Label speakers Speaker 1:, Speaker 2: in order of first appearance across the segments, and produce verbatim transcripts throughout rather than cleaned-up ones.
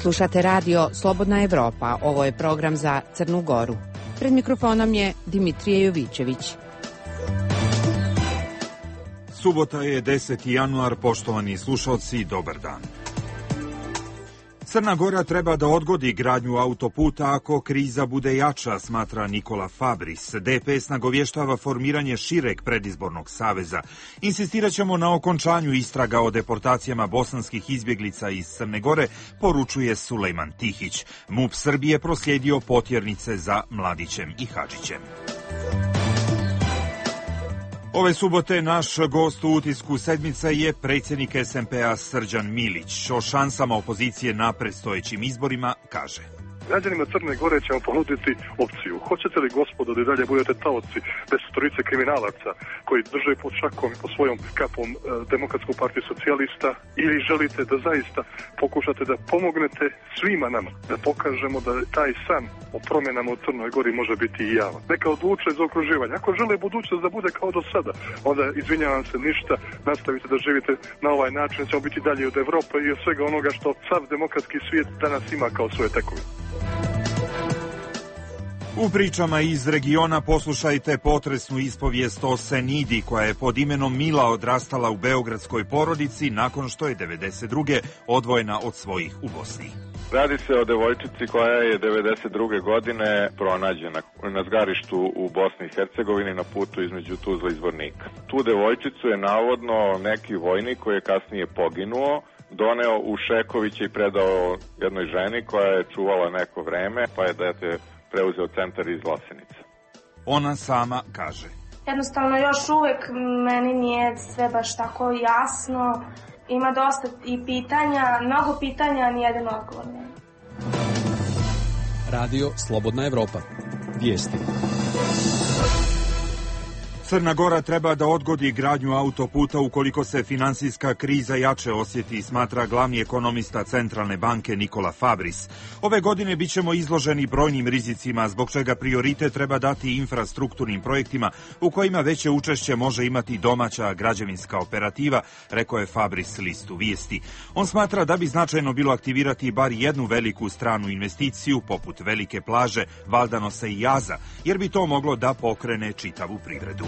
Speaker 1: Slušate radio Slobodna Evropa. Ovo je program za Crnu Goru. Pred mikrofonom je Dimitrije Jovićević.
Speaker 2: Subota je deseti januar, poštovani slušalci, dobar dan. Crna Gora treba da odgodi gradnju autoputa ako kriza bude jača, smatra Nikola Fabris. D P S nagovještava formiranje šireg predizbornog saveza. Insistiraćemo na okončanju istraga o deportacijama bosanskih izbjeglica iz Crne Gore, poručuje Sulejman Tihić. MUP Srbije proslijedio potjernice za Mladićem i Hadžićem. Ove subote naš gost u utisku sedmice je predsjednik S N P-a Srđan Milić. O šansama opozicije na predstojećim izborima kaže:
Speaker 3: Građanima Crne Gore ćemo ponuditi opciju. Hoćete li, gospodo, da i dalje budete taoci desetorice kriminalaca koji drže pod šakom i pod svojom kapom e, Demokratsku partiju socijalista, ili želite da zaista pokušate da pomognete svima nama, da pokažemo da taj san o promjenama u Crnoj Gori može biti i javan. Neka odluče za okruživanje. Ako žele budućnost da bude kao do sada, onda, izvinjavam se, ništa, nastavite da živite na ovaj način, ćemo biti dalje od Evrope i od svega onoga što sav demokratski svijet danas ima kao svoje tekovine.
Speaker 2: U pričama iz regiona poslušajte potresnu ispovijest o Senidi, koja je pod imenom Mila odrastala u beogradskoj porodici nakon što je devedeset druge odvojena od svojih u Bosni.
Speaker 4: Radi se o devojčici koja je devedeset druge godine pronađena na zgarištu u Bosni i Hercegovini na putu između Tuzle i Zvornika. Tu devojčicu je navodno neki vojnik koji je kasnije poginuo doneo u Šekoviće i predao jednoj ženi koja je čuvala neko vreme, pa je dete preuzeo centar iz Vlasenice.
Speaker 2: Ona sama kaže:
Speaker 5: Jednostavno još uvek meni nije sve baš tako jasno. Ima dosta i pitanja, mnogo pitanja, a nijedan odgovor nema.
Speaker 6: Radio Slobodna Evropa. Vijesti.
Speaker 2: Crna Gora treba da odgodi gradnju autoputa ukoliko se finansijska kriza jače osjeti, smatra glavni ekonomista Centralne banke Nikola Fabris. Ove godine bićemo izloženi brojnim rizicima, zbog čega prioritet treba dati infrastrukturnim projektima u kojima veće učešće može imati domaća građevinska operativa, rekao je Fabris listu Vijesti. On smatra da bi značajno bilo aktivirati bar jednu veliku stranu investiciju, poput Velike plaže, Valdanosa i Jaza, jer bi to moglo da pokrene čitavu privredu.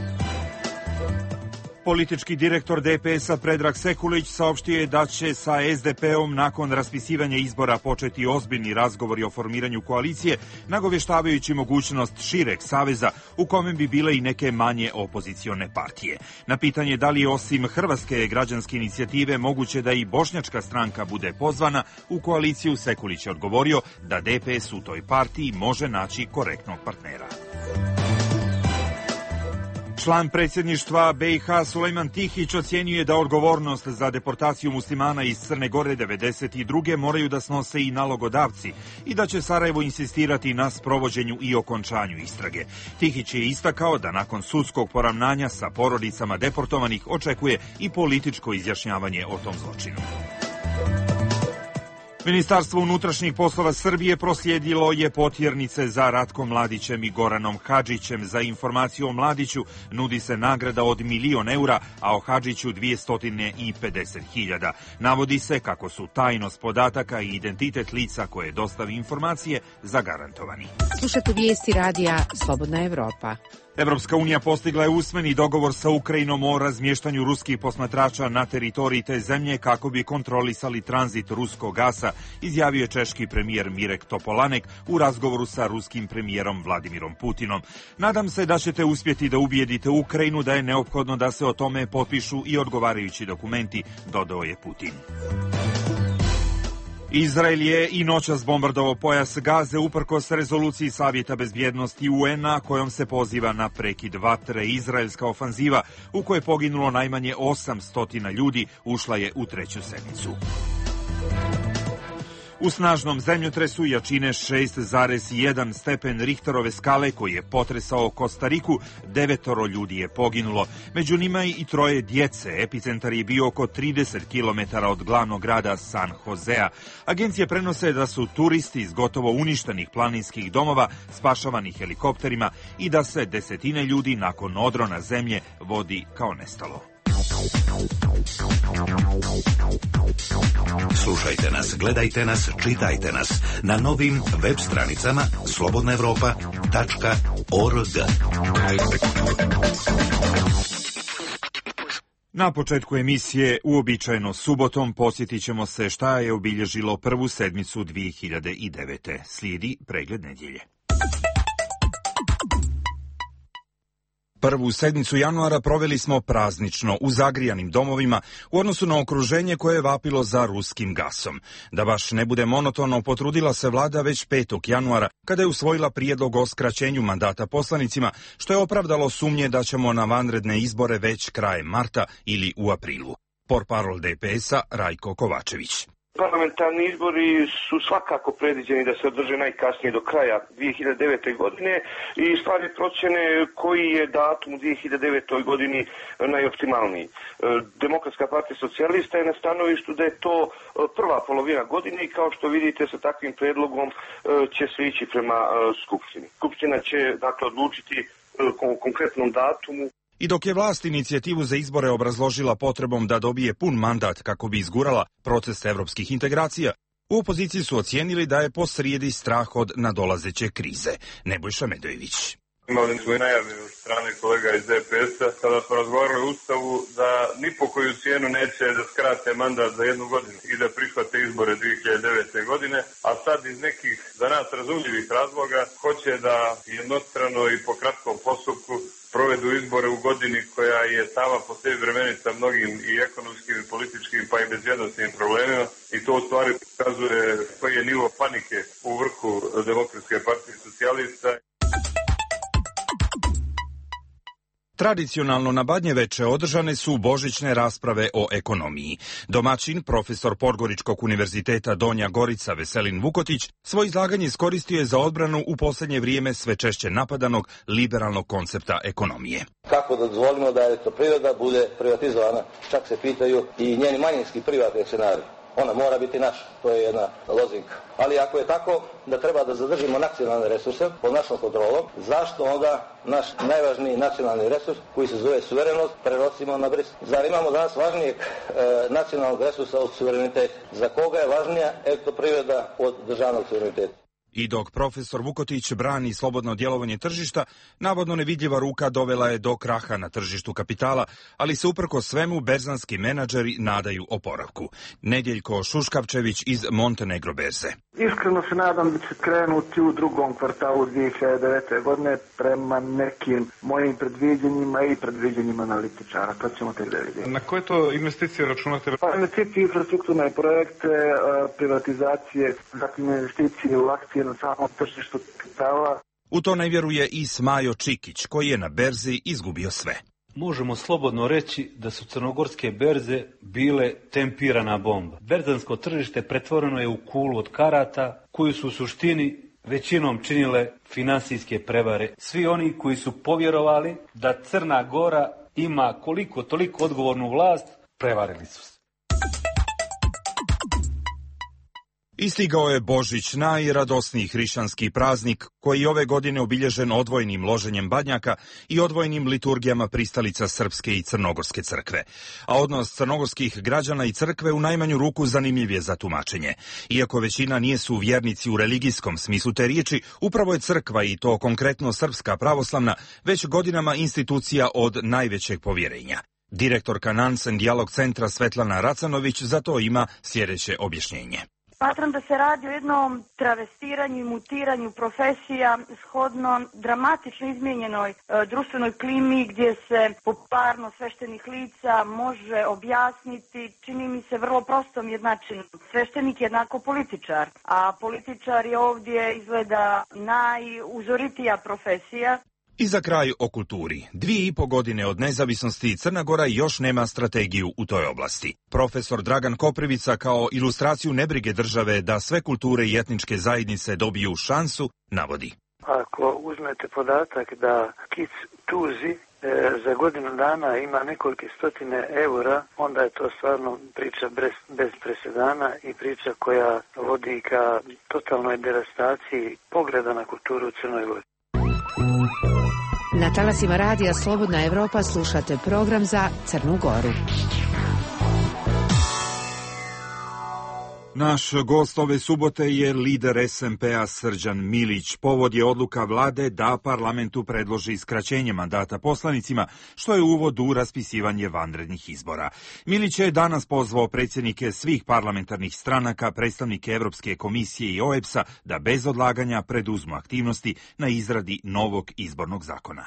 Speaker 2: Politički direktor D P S-a Predrag Sekulić saopštio je da će sa S D P-om nakon raspisivanja izbora početi ozbiljni razgovori o formiranju koalicije, nagovještavajući mogućnost šireg saveza u kome bi bile i neke manje opozicione partije. Na pitanje da li je osim Hrvatske građanske inicijative moguće da i bošnjačka stranka bude pozvana u koaliciju, Sekulić je odgovorio da D P S u toj partiji može naći korektnog partnera. Član predsjedništva B i H Sulejman Tihić ocjenjuje da odgovornost za deportaciju muslimana iz Crne Gore devedeset druge moraju da snose i nalogodavci i da će Sarajevo insistirati na sprovođenju i okončanju istrage. Tihić je istakao da nakon sudskog poravnanja sa porodicama deportovanih očekuje i političko izjašnjavanje o tom zločinu. Ministarstvo unutrašnjih poslova Srbije proslijedilo je potjernice za Ratkom Mladićem i Goranom Hadžićem. Za informaciju o Mladiću nudi se nagrada od milion eura, a o Hadžiću dvjesto pedeset hiljada. Navodi se kako su tajnost podataka i identitet lica koje dostavi informacije zagarantovani.
Speaker 1: Slušate vijesti radija Slobodna Evropa.
Speaker 2: Evropska unija postigla je usmeni dogovor sa Ukrajinom o razmještanju ruskih posmatrača na teritoriji te zemlje kako bi kontrolisali tranzit ruskog gasa, izjavio je češki premijer Mirek Topolanek u razgovoru sa ruskim premijerom Vladimirom Putinom. Nadam se da ćete uspjeti da ubijedite Ukrajinu da je neophodno da se o tome potpišu i odgovarajući dokumenti, dodao je Putin. Izrael je i noćas bombardovao pojas Gaze uprkos rezoluciji Savjeta bezbjednosti U N-a kojom se poziva na prekid vatre. Izraelska ofanziva u kojoj je poginulo najmanje osamsto ljudi ušla je u treću sedmicu. U snažnom zemljotresu jačine šest zarez jedan stepen Richterove skale koji je potresao Kostariku, devetoro ljudi je poginulo. Među njima i troje djece. Epicentar je bio oko trideset kilometara od glavnog grada San Josea. Agencije prenose da su turisti iz gotovo uništenih planinskih domova spašavani helikopterima i da se desetine ljudi nakon odrona zemlje vodi kao nestalo.
Speaker 7: Slušajte nas, gledajte nas, čitajte nas na novim web stranicama slobodna evropa tačka org.
Speaker 2: Na početku emisije, uobičajeno subotom, posjetit ćemo se šta je obilježilo prvu sedmicu dvije hiljade devete. Slijedi pregled nedjelje. Prvu sedmicu januara proveli smo praznično u zagrijanim domovima u odnosu na okruženje koje je vapilo za ruskim gasom. Da baš ne bude monotono, potrudila se vlada već petog januara kada je usvojila prijedlog o skraćenju mandata poslanicima, što je opravdalo sumnje da ćemo na vanredne izbore već krajem marta ili u aprilu. Portparol D P S-a Rajko Kovačević.
Speaker 8: Parlamentarni izbori su svakako predviđeni da se održe najkasnije do kraja dvije hiljade devete. godine i stvar je procjene koji je datum u dvije hiljade devetoj. godini najoptimalniji. Demokratska partija socijalista je na stanovištu da je to prva polovina godine i kao što vidite sa takvim predlogom će se ići prema Skupštini. Skupština će dakle odlučiti o konkretnom datumu.
Speaker 2: I dok je vlast inicijativu za izbore obrazložila potrebom da dobije pun mandat kako bi izgurala proces evropskih integracija, u opoziciji su ocijenili da je posrijedi strah od nadolazeće krize. Nebojša Medojević.
Speaker 9: Imali smo i najavljeno od strane kolega iz D P S-a, kada smo razgovarali o Ustavu, da ni po koju cijenu neće da skrate mandat za jednu godinu i da prihvate izbore dvije hiljade devete. godine, a sad iz nekih za nas razumljivih razloga hoće da jednostrano i po kratkom postupku provedu izbore u godini koja je sama po sebi vremenica mnogim i ekonomskim i političkim pa i bezbjednosnim problemima i to u stvari pokazuje koji je nivo panike u vrhu Demokratske partije socijalista.
Speaker 2: Tradicionalno na Badnjeveče održane su božićne rasprave o ekonomiji. Domaćin, profesor Podgoričkog univerziteta Donja Gorica Veselin Vukotić, svoje izlaganje iskoristio je za odbranu u posljednje vrijeme sve češće napadanog liberalnog koncepta ekonomije.
Speaker 10: Kako da dozvolimo da elektroprivreda bude privatizovana, čak se pitaju i njeni manjinski privatni akcionari. Ona mora biti naša, to je jedna lozinka. Ali ako je tako da treba da zadržimo nacionalne resurse pod našom kontrolom, zašto onda naš najvažniji nacionalni resurs, koji se zove suverenost, prenosimo na Brisel? Zar imamo danas važnijeg e, nacionalnog resursa od suvereniteta? Za koga je važnija elektroprivreda od državnog suvereniteta?
Speaker 2: I dok profesor Vukotić brani slobodno djelovanje tržišta, navodno nevidljiva ruka dovela je do kraha na tržištu kapitala, ali se uprko svemu berzanski menadžeri nadaju oporavku. Nedjeljko Šuškavčević iz Montenegro berze.
Speaker 11: Iskreno se nadam da će krenuti u drugom kvartalu dvije hiljade devete. godine prema nekim mojim predviđenjima i predviđenjima analitičara. To ćemo tek da vidimo.
Speaker 9: Na koje to investicije računate?
Speaker 11: Pa investicije, infrastrukturne projekte, privatizacije, zatim investicije u akcije na samom tržištu kapitala.
Speaker 2: U to ne vjeruje i Smajo Čikić, koji je na berzi izgubio sve.
Speaker 12: Možemo slobodno reći da su crnogorske berze bile tempirana bomba. Berzansko tržište pretvoreno je u kulu od karata, koju su u suštini većinom činile finansijske prevare. Svi oni koji su povjerovali da Crna Gora ima koliko toliko odgovornu vlast, prevarili su se.
Speaker 2: Istigao je Božić, najradosniji hrišćanski praznik, koji je ove godine obilježen odvojenim loženjem badnjaka i odvojenim liturgijama pristalica Srpske i Crnogorske crkve. A odnos crnogorskih građana i crkve u najmanju ruku zanimljiv je za tumačenje. Iako većina nijesu vjernici u religijskom smislu te riječi, upravo je crkva, i to konkretno Srpska pravoslavna, već godinama institucija od najvećeg povjerenja. Direktorka Nansen dijalog centra Svetlana Racanović za to ima sljedeće objašnjenje.
Speaker 13: Smatram da se radi o jednom travestiranju i mutiranju profesija shodno dramatično izmijenjenoj e, društvenoj klimi gdje se popularnost sveštenih lica može objasniti, čini mi se, vrlo prostom jednačinom. Sveštenik je jednako političar, a političar je ovdje izgleda najuzoritija profesija.
Speaker 2: I za kraj o kulturi. Dvije i po godine od nezavisnosti Crna Gora još nema strategiju u toj oblasti. Profesor Dragan Koprivica kao ilustraciju nebrige države da sve kulture i etničke zajednice dobiju šansu, navodi.
Speaker 11: Ako uzmete podatak da Kic Tuzi e, za godinu dana ima nekoliko stotine eura, onda je to stvarno priča bez, bez presedana i priča koja vodi ka totalnoj devastaciji pogleda na kulturu u Crnoj Gori.
Speaker 1: Na talasima radija Slobodna Evropa slušate program za Crnu Goru.
Speaker 2: Naš gost ove subote je lider es em pe-a Srđan Milić. Povod je odluka vlade da parlamentu predloži skraćenje mandata poslanicima, što je uvod u raspisivanje vanrednih izbora. Milić je danas pozvao predsjednike svih parlamentarnih stranaka, predstavnike Evropske komisije i o e be es-a da bez odlaganja preduzmu aktivnosti na izradi novog izbornog zakona.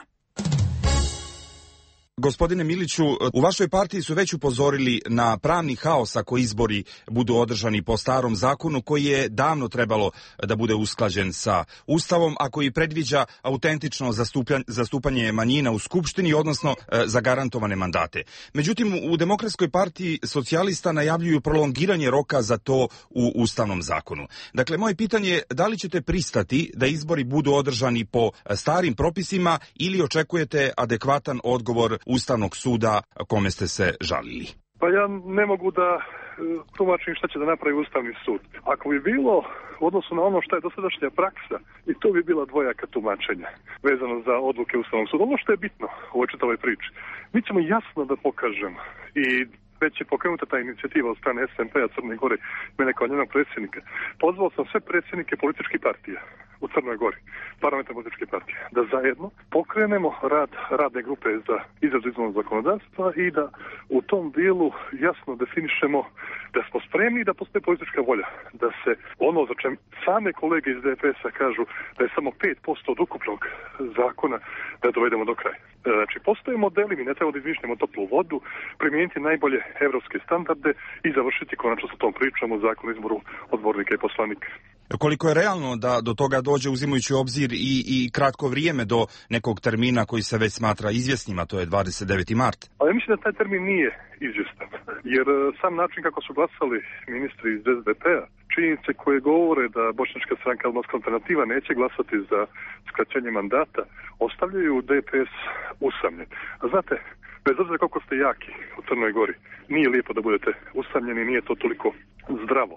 Speaker 14: Gospodine Miliću, u vašoj partiji su već upozorili na pravni haos ako izbori budu održani po starom zakonu koji je davno trebalo da bude usklađen sa Ustavom, a koji predviđa autentično zastupanje manjina u Skupštini, odnosno zagarantovane mandate. Međutim, u Demokratskoj partiji socijalista najavljuju prolongiranje roka za to u Ustavnom zakonu. Dakle, moje pitanje je da li ćete pristati da izbori budu održani po starim propisima ili očekujete adekvatan odgovor Ustavnog suda kome ste se žalili?
Speaker 3: Pa ja ne mogu da tumačim šta će da napravi Ustavni sud. Ako bi bilo u odnosu na ono što je dosadašnja praksa, i to bi bila dvojaka tumačenja vezano za odluke Ustavnog suda. Ono što je bitno u ovoj čitavoj priči, mi ćemo jasno da pokažemo i već je pokrenuta ta inicijativa od strane es em pe-a Crne Gore, mene kao njenog predsjednika. Pozvao sam sve predsjednike političkih partija u Crnoj Gori, parlamentarne političke partije, da zajedno pokrenemo rad radne grupe za izradu izbornog zakonodavstva i da u tom dijelu jasno definišemo da smo spremni da postoji politička volja, da se ono za čem same kolege iz de pe es-a kažu da je samo pet posto od ukupnog zakona da dovedemo do kraja. Znači, postoje modeli, mi ne treba da izmišljamo toplu vodu, primijeniti najbolje evropske standarde i završiti konačno sa tom pričom o zakonu o izboru odbornika i poslanika.
Speaker 14: Koliko je realno da do toga dođe, uzimajući u obzir i, i kratko vrijeme do nekog termina koji se već smatra izvjesnim, a to je dvadeset deveti mart?
Speaker 3: Ali ja mislim da taj termin nije izvjestan, jer sam način kako su glasali ministri iz es de pe-a, činjenice koje govore da Bošnjačka stranka Albanska alternativa neće glasati za skraćenje mandata, ostavljaju de pe es usamljen. A znate, bez obzira koliko ste jaki u Crnoj Gori, nije lijepo da budete usamljeni, nije to toliko zdravo.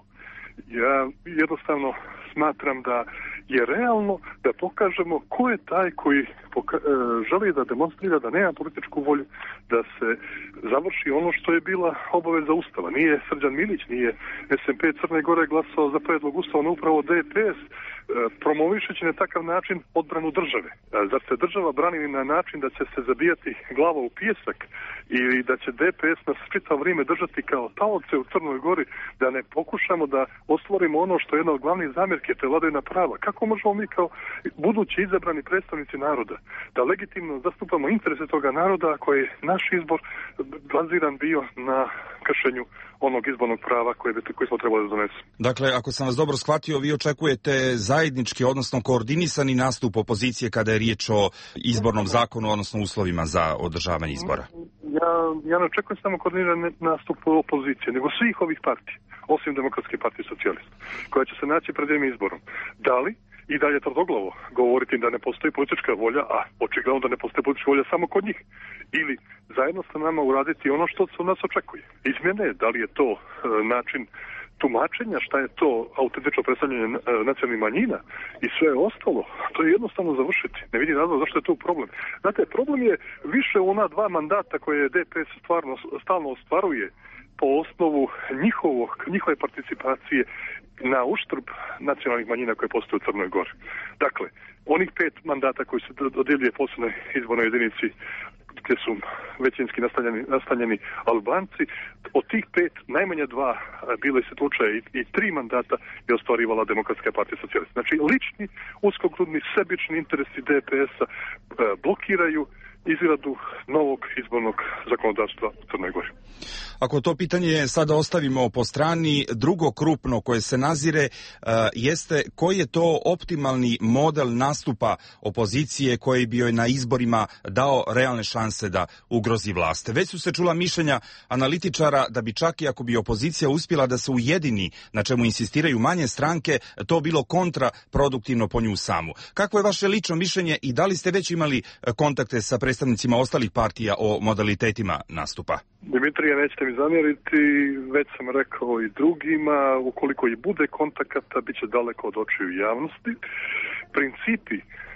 Speaker 3: Ja jednostavno smatram da je realno da pokažemo ko je taj koji poka- želi da demonstrira da nema političku volju, da se završi ono što je bila obaveza Ustava. Nije Srđan Milić, nije es em pe Crne Gore glasao za predlog Ustava, no upravo de pe es promovišeći na takav način odbranu države. Zar se država brani na način da će se zabijati glava u pijesak ili da će de pe es nas čitavo vrijeme držati kao taoce u Crnoj Gori, da ne pokušamo da ostvarimo ono što je jedna od glavnih zamjerke, te vladavina prava? Kako možemo mi kao budući izabrani predstavnici naroda da legitimno zastupamo interese toga naroda koji je naš izbor baziran bio na kršenju onog izbornog prava koje, koje smo trebali da donesemo?
Speaker 14: Dakle, ako sam vas dobro shvatio, vi očekujete zajednički, odnosno koordinisani nastup opozicije kada je riječ o izbornom zakonu, odnosno uslovima za održavanje izbora?
Speaker 3: Ja, ja ne očekujem samo koordinirani nastup opozicije, nego svih ovih partija, osim Demokratske partije socijalista, koja će se naći pred jednim izborom. Da li i dalje tvrdoglavo govoriti da ne postoji politička volja, a očigledno da ne postoji politička volja samo kod njih, ili zajedno sa nama uraditi ono što se od nas očekuje. Izmjene, da li je to e, način tumačenja, šta je to autentično predstavljanje e, nacionalnih manjina i sve ostalo, to je jednostavno završiti. Ne vidim razlog zašto je to problem. Znate, problem je više u ona dva mandata koje de pe es stvarno, stalno ostvaruje po osnovu njihovog, njihove participacije na uštrb nacionalnih manjina koje postoje u Crnoj Gori. Dakle, onih pet mandata koji se dodjeljuje posebnoj izbornoj jedinici gdje su većinski nastanjeni, nastanjeni Albanci, od tih pet najmanje dva bile se slučaje i, i tri mandata je ostvarivala Demokratska partija socijalista. Znači, lični, uskogrudni, sebični interesi de pe es-a blokiraju izradu novog izbornog zakonodavstva u Crnoj Gori.
Speaker 14: Ako to pitanje sada ostavimo po strani, drugo krupno koje se nazire uh, jeste koji je to optimalni model nastupa opozicije koji bi joj na izborima dao realne šanse da ugrozi vlast. Već su se čula mišljenja analitičara da bi čak i ako bi opozicija uspjela da se ujedini, na čemu insistiraju manje stranke, to bilo kontraproduktivno po nju samu. Kako je vaše lično mišljenje i da li ste već imali kontakte sa predstavnicima ostalih partija o modalitetima nastupa?
Speaker 3: Dimitrije, nećete mi zamjeriti, već sam rekao i drugima, ukoliko i bude kontakata, bit će daleko od očiju javnosti. Principi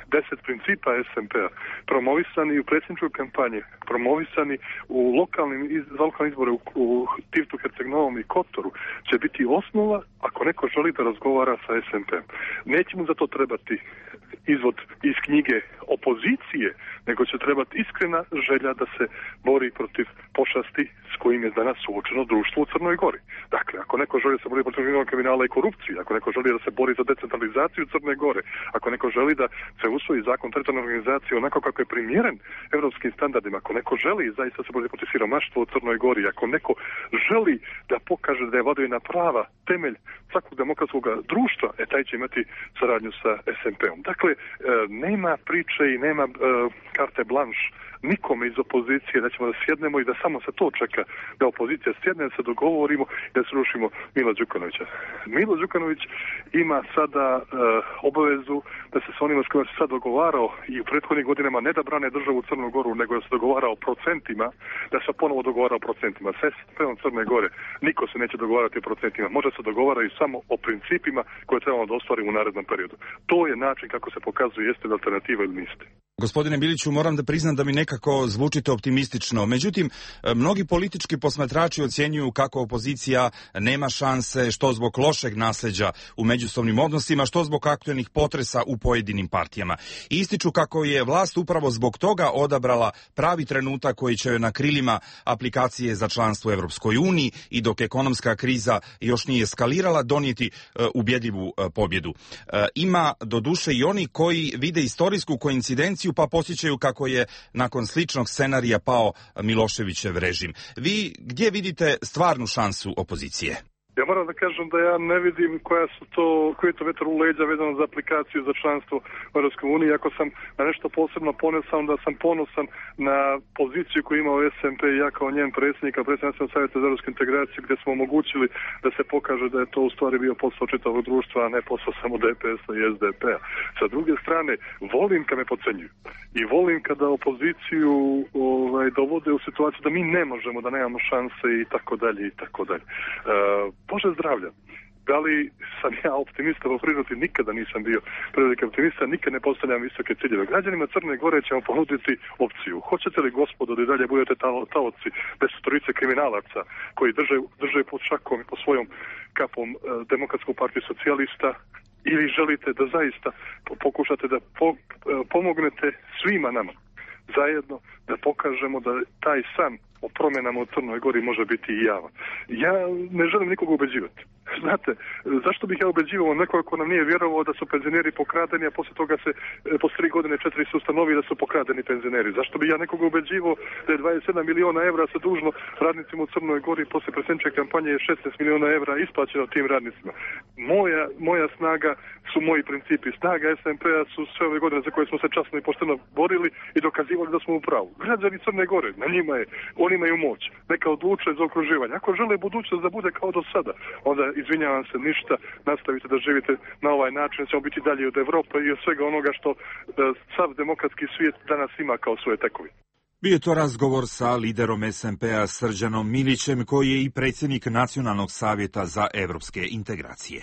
Speaker 3: deset principa es em pe a, promovisani u predsjedničkoj kampanji, promovisani u lokalnim, iz, lokalnim izbore u, u Tivtu, Herceg-Novom i Kotoru, će biti osnova ako neko želi da razgovara sa es em pe om. Neće mu za to trebati izvod iz knjige opozicije, nego će trebati iskrena želja da se bori protiv pošasti s kojim je danas suočeno društvo u Crnoj Gori. Dakle, ako neko želi da se bori protiv kriminala i korupcije, ako neko želi da se bori za decentralizaciju Crne Gore, ako neko želi da se usvoji zakon teritorijalne organizacije onako kako je primjeren evropskim standardima, ako neko želi zaista se bori protiv siromaštva u Crnoj Gori, ako neko želi da pokaže da je vladavina prava temelj svakog demokratskog društva, e taj će imati saradnju sa es em pe om. Dakle, nema priče i nema karte blanš nikome iz opozicije da ćemo da sjednemo i da samo se to čeka da opozicija sjedne, da se dogovorimo i da srušimo Mila Đukanovića. Milo Đukanović ima sada uh, obavezu da se s onima s kojima se sad dogovarao i u prethodnim godinama ne da brane državu Crnu Goru, nego da se dogovarao o procentima, da se ponovo dogovarao o procentima. S es em pe om Crne Gore niko se neće dogovarati o procentima, može se dogovaraju samo o principima koje trebamo da ostvarimo u narednom periodu. To je način kako se pokazuje jeste li alternativa ili niste.
Speaker 14: Gospodine Biliću, moram da priznam da mi nekako zvučite optimistično. Međutim, mnogi politički posmatrači ocjenjuju kako opozicija nema šanse, što zbog lošeg nasljeđa u međusobnim odnosima, što zbog aktuelnih potresa u pojedinim partijama. I ističu kako je vlast upravo zbog toga odabrala pravi trenutak koji će joj na krilima aplikacije za članstvo u Evropskoj uniji i dok ekonomska kriza još nije eskalirala donijeti uh, ubjedljivu uh, pobjedu. Uh, ima doduše i oni koji vide istorijsku koincidenciju pa posjećaju kako je nakon sličnog scenarija pao Miloševićev režim. Vi gdje vidite stvarnu šansu opozicije?
Speaker 3: Ja moram da kažem da ja ne vidim koja su to, koji je to vetar u leđa vezano za aplikaciju za članstvo u Europskoj uniji. Ako sam na nešto posebno ponosan, da sam ponosan na poziciju koju imao es em pe i ja kao njen predsjednik, kao predsjednik Nacionalnog savjeta za europsku integraciju, gdje smo omogućili da se pokaže da je to u stvari bio posao čitavog društva, a ne posao samo de pe es a i es de pe a. Sa druge strane, volim kad me podcenjuju i volim kada opoziciju ovaj, dovode u situaciju da mi ne možemo, da nemamo šanse i tako dalje i tako dalje. Uh, Bože zdravlja. Da li sam ja optimista po prirodi? Nikada nisam bio preveliki optimista, nikad ne postavljam visoke ciljeve. Građanima Crne Gore ćemo ponuditi opciju. Hoćete li, gospodo, da i dalje budete taoci desetorice kriminalaca koji drže, drže pod šakom i po svojom kapom eh, Demokratsku partiju socijalista, ili želite da zaista pokušate da po, eh, pomognete svima nama zajedno da pokažemo da taj san o promjenama u Crnoj Gori može biti i javan. Ja ne želim nikoga ubeđivati. Znate, zašto bih ja ubeđivao nekoga ko nam nije vjerovao da su penzioneri pokradeni, a poslije toga se posle tri godine četiri se ustanovi da su pokradeni penzioneri? Zašto bih ja nekoga ubeđivao da je dvadeset sedam miliona evra se dužno radnicima u Crnoj Gori, poslije predsjedničke kampanje je šesnaest miliona evra isplaćeno tim radnicima? Moja, moja snaga su moji principi. Snaga es em pe a su sve ove godine za koje smo se časno i pošteno borili i dokazivali da smo u pravu. Građani Crne Gore, na njima je, oni imaju moć. Neka odluče za okruživanje. Ako žele budućnost da bude kao do sada, onda izvinjavam se, ništa, nastavite da živite na ovaj način, ćemo biti dalje od Evrope i od svega onoga što sav demokratski svijet danas ima kao svoje tekovine.
Speaker 2: Bio je to razgovor sa liderom es em pe a Srđanom Milićem, koji je i predsjednik Nacionalnog savjeta za evropske integracije.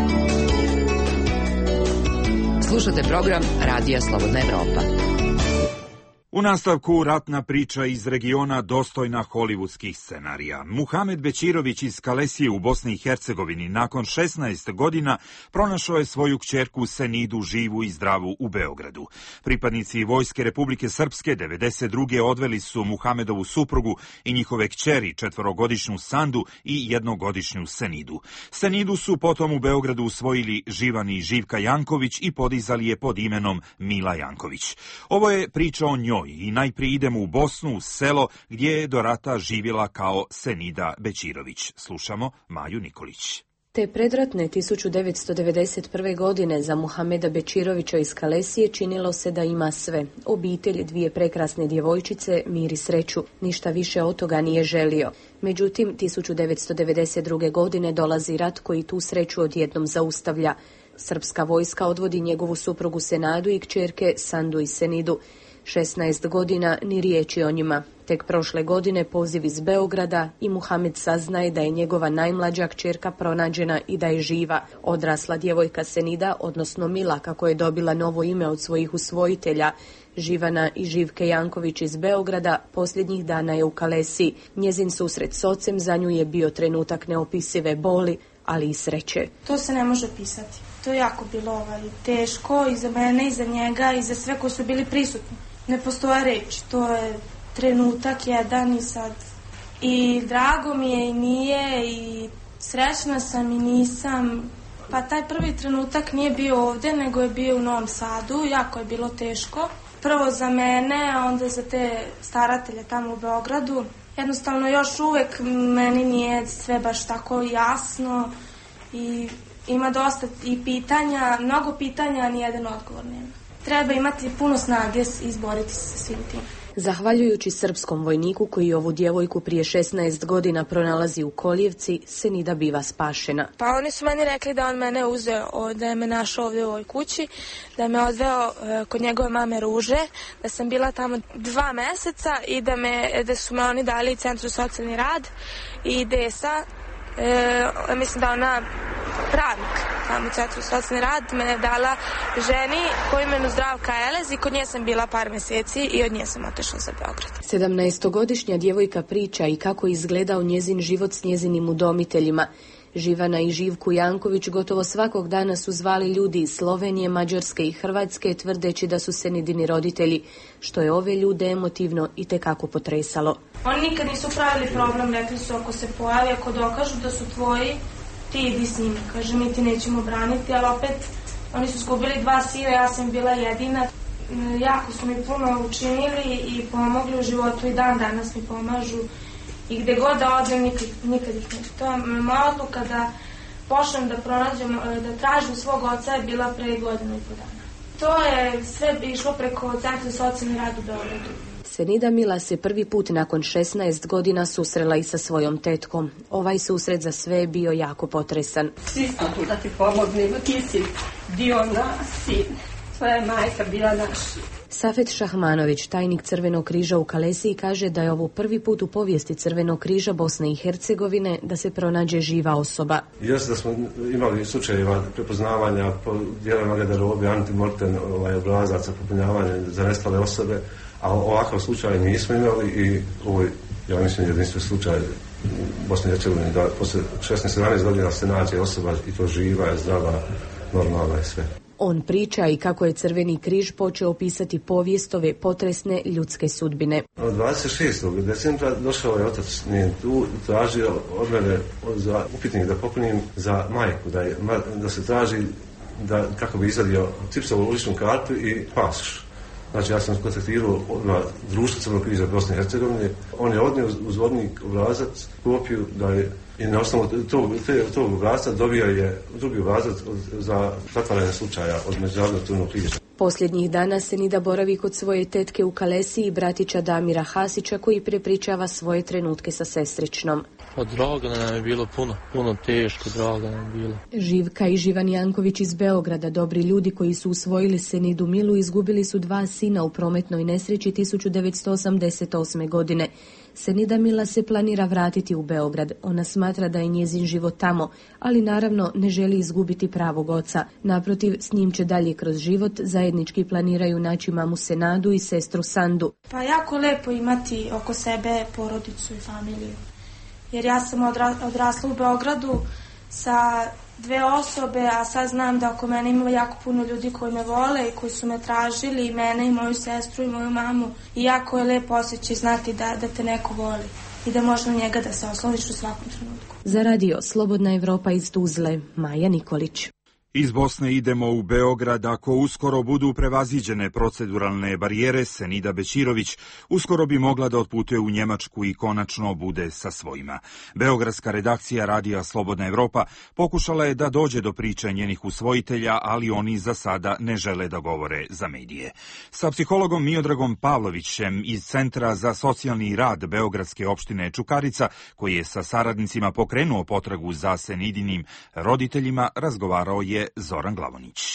Speaker 1: Slušate program Radija Slobodna Evropa.
Speaker 2: U nastavku ratna priča iz regiona dostojna hollywoodskih scenarija. Muhamed Bećirović iz Kalesije u Bosni i Hercegovini nakon šesnaest godina pronašao je svoju kćerku Senidu živu i zdravu u Beogradu. Pripadnici Vojske Republike Srpske devedeset druge odveli su Muhamedovu suprugu i njihove kćeri, četvorogodišnju Sandu i jednogodišnju Senidu. Senidu su potom u Beogradu usvojili Živan i Živka Janković i podizali je pod imenom Mila Janković. Ovo je priča o njoj i najprije idemo u Bosnu, u selo gdje je do rata živjela kao Senida Bećirović. Slušamo Maju Nikolić.
Speaker 15: Te predratne tisuću devetsto devedeset prve. godine za Muhameda Bećirovića iz Kalesije činilo se da ima sve. Obitelj, dvije prekrasne djevojčice, mir i sreću. Ništa više od toga nije želio. Međutim, tisuću devetsto devedeset druge. godine dolazi rat koji tu sreću odjednom zaustavlja. Srpska vojska odvodi njegovu suprugu Senadu i kćerke Sandu i Senidu. šesnaest godina ni riječi o njima. Tek prošle godine poziv iz Beograda i Muhamed saznaje da je njegova najmlađa kćerka pronađena i da je živa. Odrasla djevojka Senida, odnosno Mila, kako je dobila novo ime od svojih usvojitelja, Živana i Živke Janković iz Beograda, posljednjih dana je u Kalesiji. Njezin susret s ocem za nju je bio trenutak neopisive boli, ali i sreće.
Speaker 5: To se ne može pisati. To je jako bilo ovaj, teško i za mene i za njega i za sve koji su bili prisutni. Ne postoje reči, to je trenutak jedan i sad. I drago mi je i nije i srećna sam i nisam. Pa taj prvi trenutak nije bio ovdje, nego je bio u Novom Sadu, jako je bilo teško. Prvo za mene, a onda za te staratelje tamo u Beogradu. Jednostavno još uvek meni nije sve baš tako jasno i ima dosta i pitanja, mnogo pitanja, a nijedan odgovor nema. Treba imati puno snage i izboriti se sa svim tim.
Speaker 15: Zahvaljujući srpskom vojniku koji ovu djevojku prije šesnaest godina pronalazi u Koljevci, Senida biva spašena.
Speaker 5: Pa oni su meni rekli da on mene uzeo, da je me našao ovdje u ovoj kući, da je me odveo kod njegove mame Ruže, da sam bila tamo dva meseca i da, me, da su me oni dali Centru socijalni rad i Desa. E, mislim da ona pravnik tamo u Centru socijalni rad me je dala ženi po imenu Zdravka Elez i kod nje sam bila par mjeseci i od nje sam otišla za Beograd.
Speaker 15: sedamnaestogodišnja djevojka priča i kako je izgledao njezin život s njezinim udomiteljima. Živana i Živku Janković gotovo svakog dana su zvali ljudi iz Slovenije, Mađarske i Hrvatske, tvrdeći da su Senidini roditelji, što je ove ljude emotivno i tekako potresalo.
Speaker 5: Oni nikad nisu pravili problem, rekli su ako se pojavi, ako dokažu da su tvoji, ti idi s njima. Kaže, mi ti nećemo braniti, ali opet oni su izgubili dva sina, ja sam bila jedina. Jako su mi puno učinili i pomogli u životu i dan danas mi pomažu. I gde god da odem, nikad, nikad ih neću. To je moja odluka da pošlem da pronađem, da tražim svog oca je bila pre godinu i po dana. To je sve išlo preko Centra socijalni rad u Beogradu.
Speaker 15: Senida Mila se prvi put nakon šesnaest godina susrela i sa svojom tetkom. Ovaj susret za sve je bio jako potresan.
Speaker 16: Svi smo tu da ti pomognemo, ti si dio nas i tvoja majka bila naša.
Speaker 15: Safet Šahmanović, tajnik Crvenog križa u Kalesiji, kaže da je ovo prvi put u povijesti Crvenog križa Bosne i Hercegovine da se pronađe živa osoba.
Speaker 17: Jeste da smo imali slučajeva prepoznavanja po dijelovima garderobe, antimorten ovaj, obrazaca, popunjavanja za nestale osobe, a ovakav slučaj nismo imali i ovo je, ja mislim, jedinstven slučaj u Bosni i Hercegovini da posle šesnaest sedamnaest godina se nađe osoba i to živa, je zdrava, normalna i sve.
Speaker 15: On priča i kako je Crveni križ počeo opisati povijest ove potresne ljudske sudbine.
Speaker 17: dvadeset šestog decembra došao je otac njen tu, tražio od mene za upitnik da popunim za majku, da, je, da se traži da, kako bi izvadio Cipsovu ličnu kartu i pasoš. Znači ja sam kontaktirao odmah društvo Crvenog križa Bosne i Hercegovine. On je odnio uz vodnik obrazac, kopiju da je i na osnovu tog, tog obrazca dobio je drugi obrazac za zatvaranje slučaja od Međunarodnog Crvenog križa.
Speaker 15: Posljednjih dana Senida boravi kod svoje tetke u Kalesiji i bratića Damira Hasića koji prepričava svoje trenutke sa sestričnom.
Speaker 18: Od Dragana nam je bilo puno, puno teško, Dragana nam je bilo.
Speaker 15: Živka i Živan Janković iz Beograda, dobri ljudi koji su usvojili Senidu Milu, izgubili su dva sina u prometnoj nesreći tisuću devetsto osamdeset osme. godine. Senida Mila se planira vratiti u Beograd. Ona smatra da je njezin život tamo, ali naravno ne želi izgubiti pravog oca. Naprotiv, s njim će dalje kroz život, zajednički planiraju naći mamu Senadu i sestru Sandu.
Speaker 5: Pa jako lepo imati oko sebe porodicu i familiju. Jer ja sam odra- odrasla u Beogradu sa dve osobe, a sad znam da oko mene ima jako puno ljudi koji me vole i koji su me tražili, i mene i moju sestru i moju mamu. I jako je lepo osjećaj znati da, da te neko voli i da možeš na njega da se osloniš u svakom trenutku.
Speaker 15: Za radio Slobodna Evropa iz Tuzle, Maja Nikolić.
Speaker 2: Iz Bosne idemo u Beograd. Ako uskoro budu prevaziđene proceduralne barijere, Senida Bečirović uskoro bi mogla da otputuje u Njemačku i konačno bude sa svojima. Beogradska redakcija radija Slobodna Evropa pokušala je da dođe do priče njenih usvojitelja, ali oni za sada ne žele da govore za medije. Sa psihologom Miodragom Pavlovićem iz Centra za socijalni rad Beogradske opštine Čukarica, koji je sa saradnicima pokrenuo potragu za Senidinim roditeljima, razgovarao je Zoran Glavonić.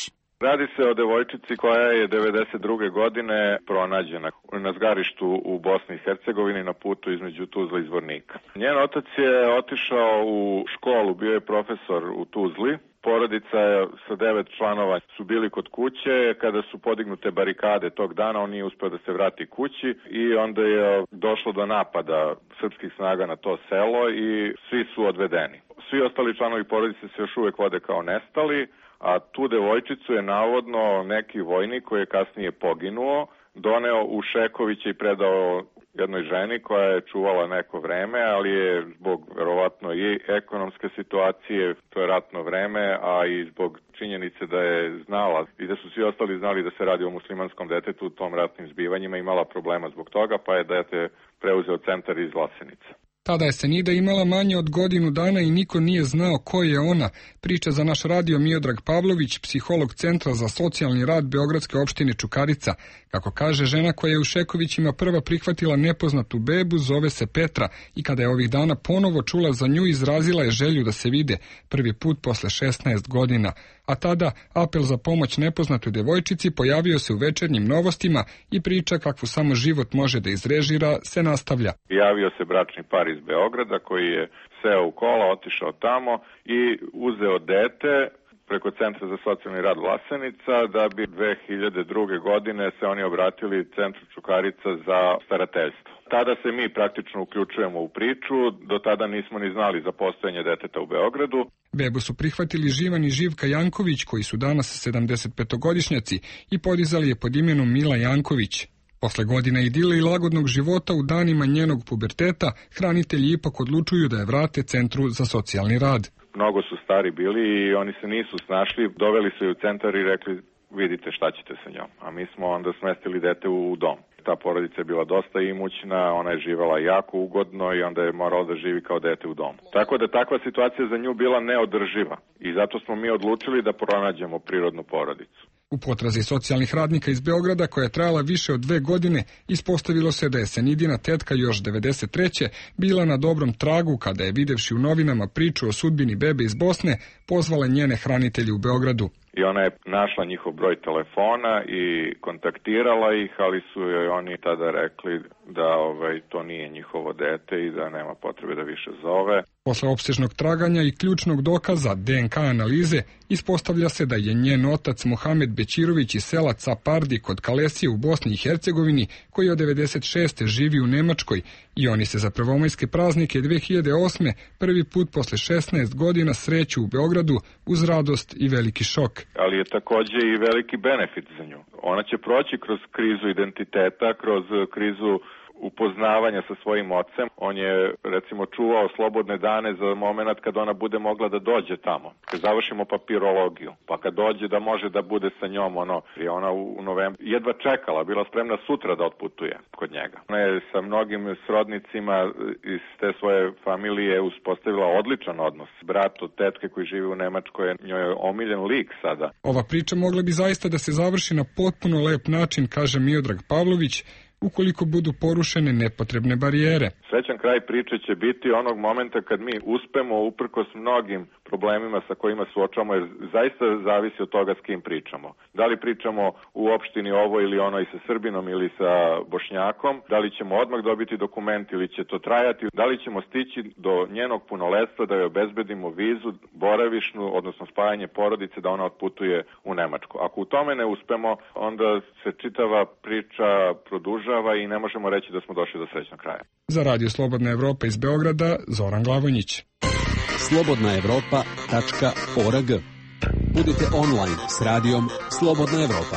Speaker 4: Radi se o devojčici koja je devedeset druge godine pronađena na zgarištu u Bosni i Hercegovini na putu između Tuzle i Zvornika. Njen otac je otišao u školu, bio je profesor u Tuzli. Porodica sa devet članova su bili kod kuće. Kada su podignute barikade tog dana, on nije uspeo da se vrati kući i onda je došlo do napada srpskih snaga na to selo i svi su odvedeni. Svi ostali članovi porodice se još uvek vode kao nestali, a tu devojčicu je navodno neki vojnik koji je kasnije poginuo, doneo u Šekoviće i predao jednoj ženi koja je čuvala neko vreme, ali je zbog verovatno i ekonomske situacije, to je ratno vreme, a i zbog činjenice da je znala i da su svi ostali znali da se radi o muslimanskom detetu u tom ratnim zbivanjima, imala problema zbog toga, pa je dete preuzeo centar iz Vlasenice.
Speaker 19: Tada je Senida imala manje od godinu dana i niko nije znao ko je ona, priča za naš radio Miodrag Pavlović, psiholog Centra za socijalni rad Beogradske opštine Čukarica. Kako kaže, žena koja je u Šekovićima prva prihvatila nepoznatu bebu zove se Petra i kada je ovih dana ponovo čula za nju, izrazila je želju da se vide, prvi put posle šesnaest godina. A tada apel za pomoć nepoznatoj devojčici pojavio se u večernjim novostima i priča kakvu samo život može da izrežira se nastavlja.
Speaker 4: Javio se bračni par iz Beograda koji je seo u kola, otišao tamo i uzeo dete preko Centra za socijalni rad Vlasenica da bi dve hiljade druge godine se oni obratili Centru Čukarica za starateljstvo. Tada se mi praktično uključujemo u priču, do tada nismo ni znali za postojanje deteta u Beogradu.
Speaker 19: Bebu su prihvatili Živan i Živka Janković, koji su danas sedamdesetpetogodišnjaci i podizali je pod imenom Mila Janković. Posle godina idile i lagodnog života u danima njenog puberteta, hranitelji ipak odlučuju da je vrate Centru za socijalni rad.
Speaker 4: Mnogo su stari bili i oni se nisu snašli, doveli su je u centar i rekli vidite šta ćete sa njom. A mi smo onda smestili dete u dom. Ta porodica je bila dosta imućna, ona je živela jako ugodno i onda je morala da živi kao dete u domu. Tako da takva situacija za nju bila neodrživa i zato smo mi odlučili da pronađemo prirodnu porodicu.
Speaker 19: U potrazi socijalnih radnika iz Beograda, koja je trajala više od dve godine, ispostavilo se da je Senidina tetka još devedeset treće bila na dobrom tragu kada je, videvši u novinama priču o sudbini bebe iz Bosne, pozvala njene hranitelje u Beogradu.
Speaker 4: I ona je našla njihov broj telefona i kontaktirala ih, ali su joj oni tada rekli da ovaj, to nije njihovo dete i da nema potrebe da više zove.
Speaker 19: Posle opsežnog traganja i ključnog dokaza D N K analize, ispostavlja se da je njen otac Mohamed Bečirović iz sela Capardi kod Kalesije u Bosni i Hercegovini, koji od devedeset šeste živi u Nemačkoj, i oni se za prvomajske praznike dve hiljade osme prvi put posle šesnaest godina sreću u Beogradu uz radost i veliki šok.
Speaker 4: Ali je takođe i veliki benefit za nju. Ona će proći kroz krizu identiteta, kroz krizu upoznavanja sa svojim ocem. On je, recimo, čuvao slobodne dane za moment kad ona bude mogla da dođe tamo. Kad završimo papirologiju, pa kad dođe da može da bude sa njom, ono, je ona u novembru jedva čekala, bila spremna sutra da otputuje kod njega. Ona je sa mnogim srodnicima iz te svoje familije uspostavila odličan odnos. Brat od tetke koji živi u Nemačkoj je njoj omiljen lik sada.
Speaker 19: Ova priča mogla bi zaista da se završi na potpuno lep način, kaže Miodrag Pavlović, ukoliko budu porušene nepotrebne barijere.
Speaker 4: Srećan kraj priče će biti onog momenta kad mi uspemo uprkos mnogim problemima sa kojima suočavamo, jer zaista zavisi od toga s kim pričamo. Da li pričamo u opštini ovo ili ono i sa Srbinom ili sa Bošnjakom, da li ćemo odmah dobiti dokument ili će to trajati, da li ćemo stići do njenog punoletstva da joj obezbedimo vizu, boravišnu, odnosno spajanje porodice da ona otputuje u Nemačku. Ako u tome ne uspemo, onda se čitava priča produžava i ne možemo reći da smo došli do srećnog kraja.
Speaker 19: Za Radio Slobodna Evropa iz Beograda, Zoran Glavonjić.
Speaker 6: slobodna evropa tačka org. Budite online s radijom Slobodna Evropa.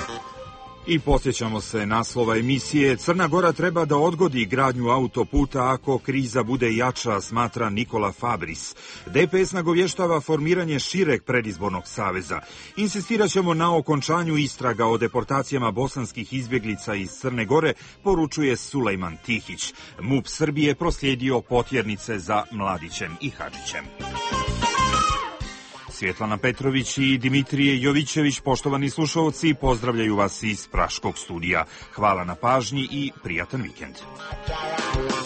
Speaker 2: I posjećamo se naslova emisije. Crna Gora treba da odgodi gradnju autoputa ako kriza bude jača, smatra Nikola Fabris. D P S nagovještava formiranje šireg predizbornog saveza. Insistirat ćemo na okončanju istraga o deportacijama bosanskih izbjeglica iz Crne Gore, poručuje Sulejman Tihić. M U P Srbije proslijedio potjernice za Mladićem i Hadžićem. Svjetlana Petrović i Dimitrije Jovićević, poštovani slušalci, pozdravljaju vas iz Praškog studija. Hvala na pažnji i prijatan vikend.